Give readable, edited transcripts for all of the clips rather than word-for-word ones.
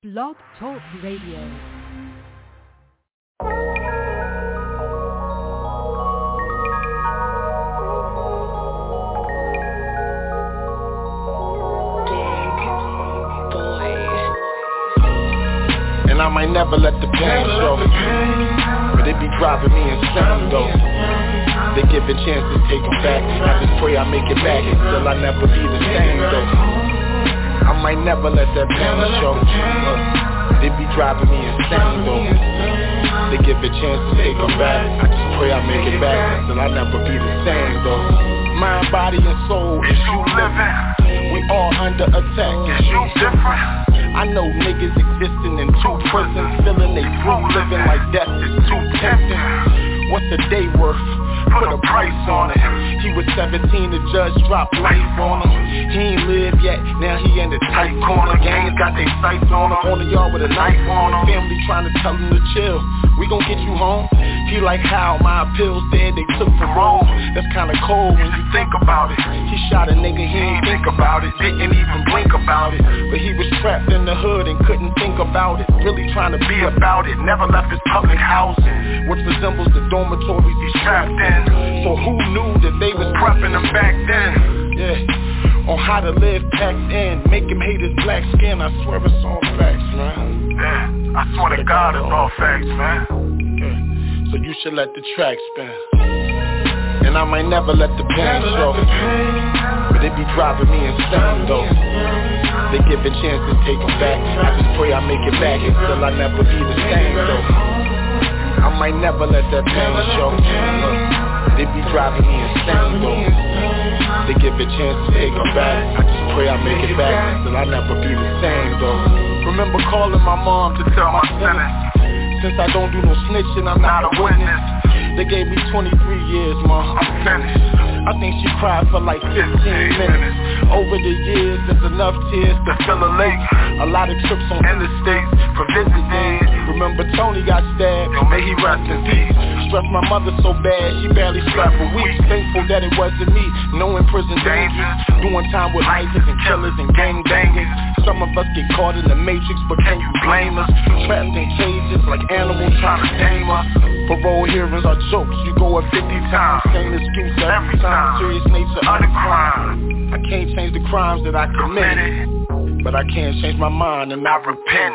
Blog Talk Radio. And I might never let the pain show, but it be driving me insane though. They give a chance to take them back. I just pray I make it back, and still I never be the same though. I might never let that pain show, but it be driving me insane though. They give a chance to take them back. I just pray I make it back, and still I never be the same though. Mind, body, and soul, is you living? We all under attack, is you different? I know niggas existing in two prisons, feeling they through, living like death is too tempting. What's a day worth? Put a price on it. He was 17, the judge dropped life on him. He ain't lived yet, now he in the tight corner. Gangs got their sights on him, on the yard with a knife on him. Family trying to tell him to chill, we gon' get you home. He like how my appeals dead, they took for wrong. That's kinda cold when you think about it. He shot a nigga, he ain't think about it, didn't even blink about it. But he was trapped in the hood and couldn't think about it. Really trying to be about it, never left his public housing, which resembles the dormitories he's trapped in. So who knew that they was prepping him back then? Yeah, on how to live packed in, make him hate his black skin. I swear it's all facts, man. Yeah, I swear to God it's all facts, man. Yeah. So you should let the track spin. And I might never let the pain show, but it be driving me insane though. They give a chance to take them back. I just pray I make it back, and still I never be the same though. I might never let that pain show, but it be driving me insane though. They give a chance to take them back. I just pray I make it back, and still I never be the same though. Remember calling my mom to tell my sentence. Since I don't do no snitching, I'm not a witness. They gave me 23 years, ma, I'm finished. I think she cried for like 15 minutes. Over the years, there's enough tears to fill a lake. A lot of trips on interstates for visiting. Remember Tony got stabbed, may he rest in peace. Stressed my mother so bad, she barely slept for weeks. Thankful that it wasn't me, knowing prison dangers, doing time with lifers and killers and gang bangers. Some of us get caught in the matrix, but can you blame us? Trapped in cages like animals trying to tame us. Parole hearings are jokes, you go up 50 times. Same excuse every time, serious nature of the crime. I can't change the crimes that I committed, but I can change my mind and I repent.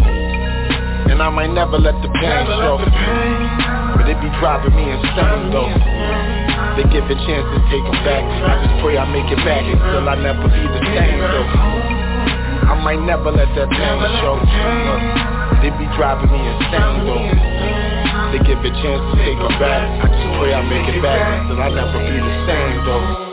And I might never let the pain show, but it be driving me insane though. They give a chance to take them back. I just pray I make it back, and still I never be the same though. I might never let that pain show, but it be driving me insane though. They give a chance to take them back. I just pray I make it back, and still I never be the same though.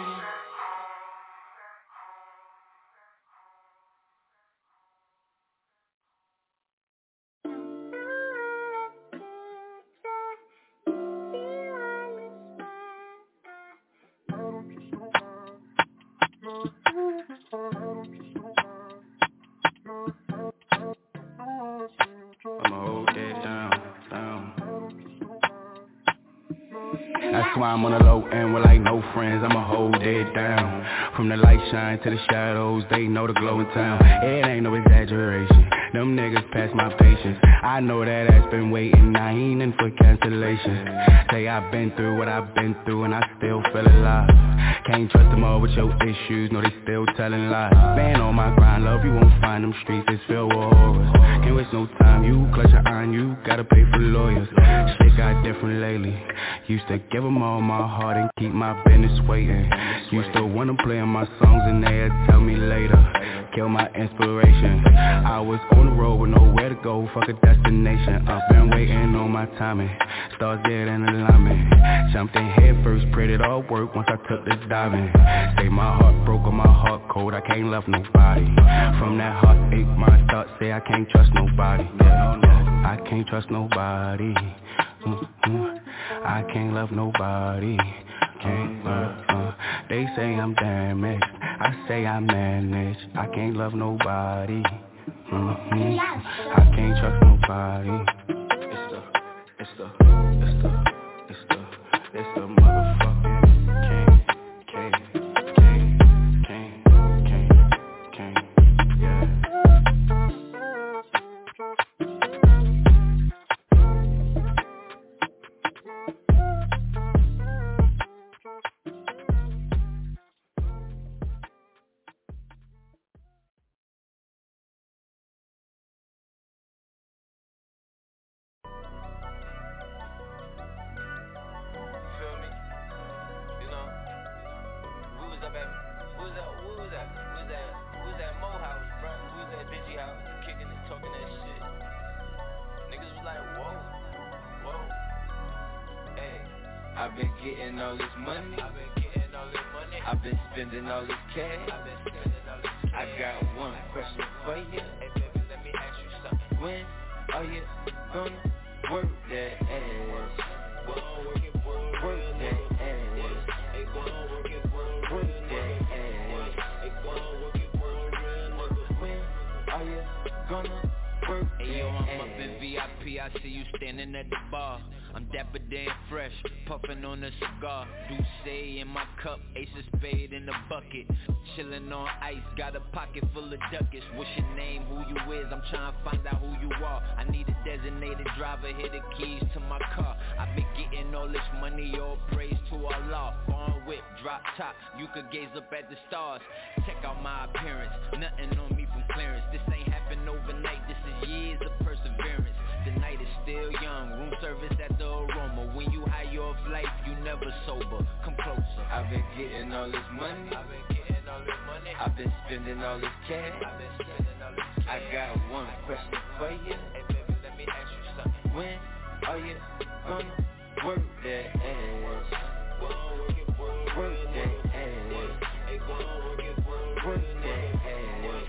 That's why I'm on the low end with like no friends, I'ma hold it down. From the light shine to the shadows, they know the glow in town. It ain't no exaggeration, them niggas past my patience. I know that ass been waiting, I ain't in for cancellation. Say I've been through what I've been through and I still feel alive. Can't trust them all with your issues, no they still telling lies. Man on my grind, love you won't find them streets, it's filled with horrors. Can't waste no time, you clutch your iron, you gotta pay for lawyers. Shit got different lately, used to give them all my heart and keep my business waiting. Used to wanna play on my songs and they'd tell me later, kill my inspiration. I was on the road with nowhere to go, fuck a destination. I've been waiting on my timing, stars dead in alignment. Jumped in head first, prayed it all work once I took this diving. Say my heart broke or my heart cold, I can't love nobody. From that heartache, my thoughts say I can't trust nobody. I can't trust nobody. I can't love nobody. They say I'm damaged, I say I manage. I can't love nobody. I can't trust nobody. It's the motherfucking king, yeah. I've been getting all this money. I've been spending all this cash. I got one question for you. Hey baby, let me ask you something. When are you gonna work that ass? Work that ass. Work that ass. When are you gonna work that ass? Hey yo, I'm up in VIP, I see you standing at the bar. I'm dapper damn fresh, puffin' on a cigar. Douce in my cup, ace of spade in the bucket. Chillin' on ice, got a pocket full of ducats. What's your name, who you is, I'm trying to find out who you are. I need a designated driver, here the keys to my car. I've been getting all this money, all praise to Allah. Foreign whip, drop top, you could gaze up at the stars. Check out my appearance, nothing on me from clearance. This ain't happened overnight, this is years of perseverance. The night is still young, room service at the Aroma. When you high off life, you never sober. Come closer. I've been getting all this money. I've been spending all this cash. I got one question for you. Hey baby, let me ask you something. When are you gonna work that ass? Work that ass. Work that ass.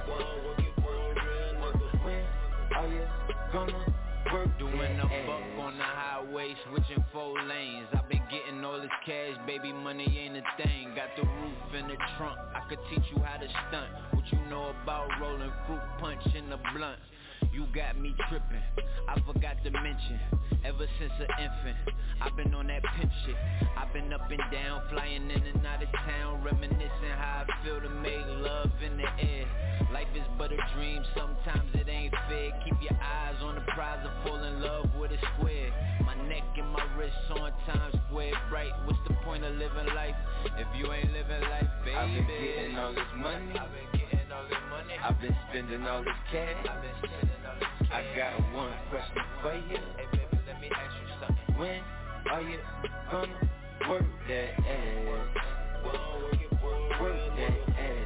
When are you gonna work doing a buck on the highway, switching 4 lanes. I've been getting all this cash, baby, money ain't a thing. Got the roof in the trunk, I could teach you how to stunt. What you know about rolling fruit punch in the blunt? You got me tripping, I forgot to mention. Ever since an infant, I've been on that pimp shit. I've been up and down, flying in and out of town, reminiscing how I feel to make love in the air. Life is but a dream, sometimes it ain't fair. Keep your eyes on the prize and fall in love with a square. My neck and my wrist on Times Square bright. What's the point of living life if you ain't living life, baby? I've been getting all this money. I've been spending all this cash. I got one question for you. Hey baby, let me ask you something. When are you gonna work that ass? Work that ass.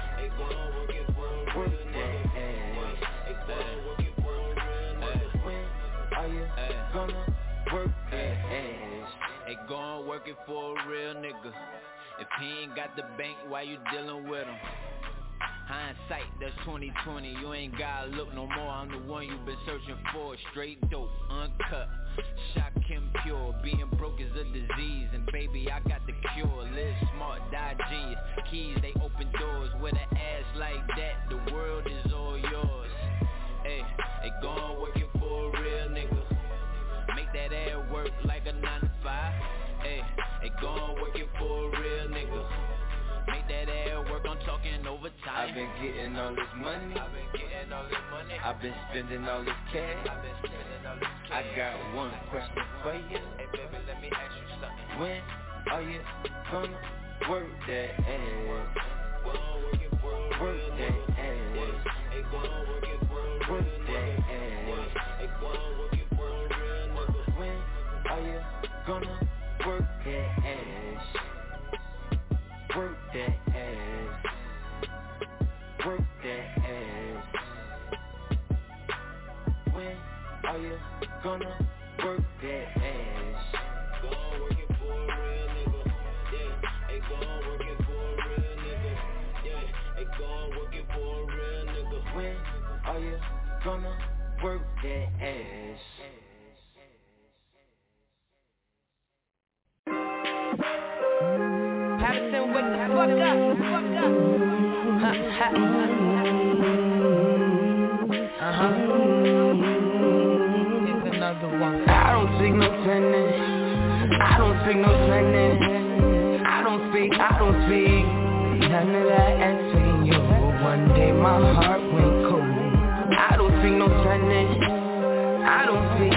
Work that ass. When are you gonna work that ass? Hey, go on working for a real nigga. If he ain't got the bank, why you dealing with him? Hindsight, that's 2020. You ain't gotta look no more. I'm the one you been searching for. Straight dope, uncut, shock him pure. Being broke is a disease, and baby, I got the cure. Live smart, die genius. Keys, they open doors. With an ass like that, the world is all yours. Hey, go on working for a real nigga. Make that ass work like a 9 to 5. Hey, go on working for a real nigga. Make that air work, I'm talking overtime. I've been getting all this money. I've been spending all this cash. I got one question for you. Hey baby, let me ask you something. When are you gonna work that ass? Work that ass. Work that ass. When are you gonna work that ass? Work that ass. Work that ass. When are you gonna work that ass? Go on working for a real nigga. Yeah, hey, go on working for a real nigga. Yeah, hey, go on working for a real nigga. When are you gonna work that ass? Patterson, wake the fuck up, It's another one. I don't speak no tennis. I don't speak no tennis. I don't speak none of that asking you. One day my heart went cold. I don't speak no tennis. I don't speak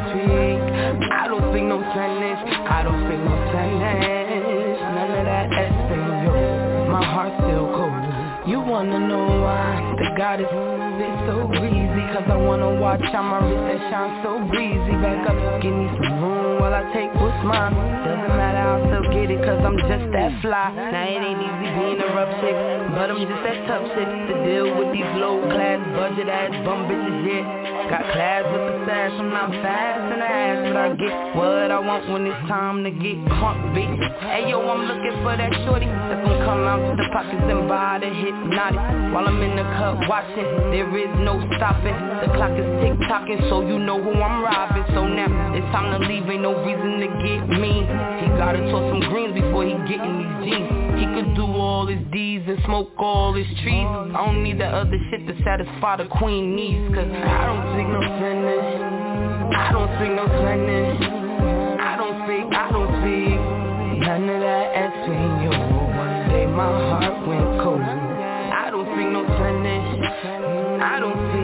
no tennis. I don't speak no tennis. None of that asking you. My heart's still cold. You wanna know why? The got it. It's so breezy, cause I wanna watch on my wrist that shine so breezy. Back up, give me some room while I take what's mine. Doesn't matter, I'll still get it, cause I'm just that fly. Now it ain't easy being a rough chick, but I'm just that tough shit to deal with these low class, budget ass bum bitches, yeah. Got class with the sash, I'm not fast in the ass, but I get what I want when it's time to get crunk, bitch. Hey yo, I'm looking for that shorty that's gonna come out to the pockets and buy the hypnotic. While I'm in the cut watching, there is no stopping. The clock is tick-tocking, so you know who I'm robbing. So now, it's time to leave, ain't no reason to get mean. He gotta toss some greens before he get in these jeans. He could do all his deeds and smoke all his trees. I don't need that other shit to satisfy the queen needs. Cause I don't speak no Spanish, I don't speak no Spanish, I don't speak none of that Espanol. One day my heart went cold. I don't speak no Spanish, I don't speak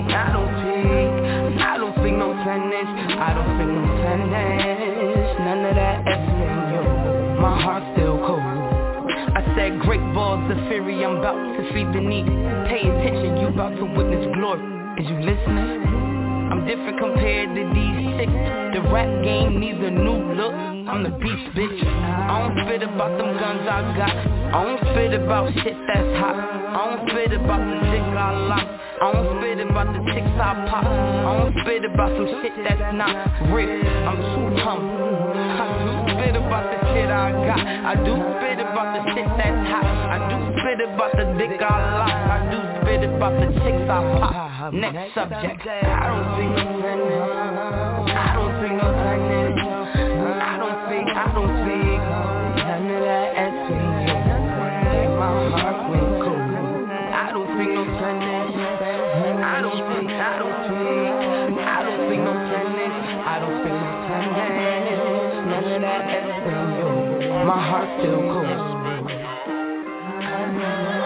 no Spanish, I don't speak no Spanish, none of that Espanol. My heart still cold. I said great balls of fury, I'm about to feed the need. Pay attention, you about to witness glory. Is you listening? I'm different compared to these six. The rap game needs a new look. I'm the beast, bitch. I don't spit about them guns I got. I don't spit about shit that's hot. I don't spit about the dick I lock. I don't spit about the chicks I pop. I don't spit about some shit that's not real. I'm too humble. I do spit about the shit I got. I do spit about the shit that's hot. I do spit about the dick I lock. I do spit about the chicks I pop. Next subject. I don't speak no Spanish. I don't speak no Spanish. I don't speak none of that Espanol. One day my heart went cold. I don't speak no Spanish. I don't speak no Spanish. I don't speak no Spanish. None of that Espanol. My heart still cold.